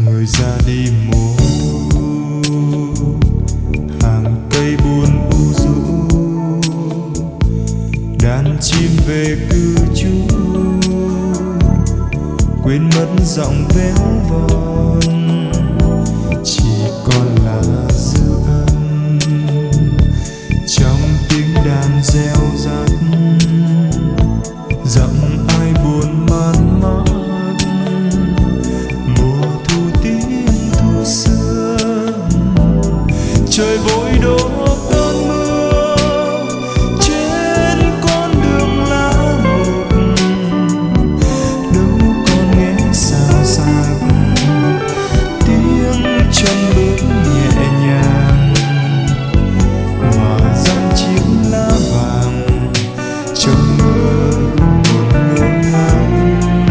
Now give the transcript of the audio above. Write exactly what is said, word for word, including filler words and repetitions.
người ra đi mùa hàng cây buồn u rũ, đàn chim về cư trú quên mất giọng véo von.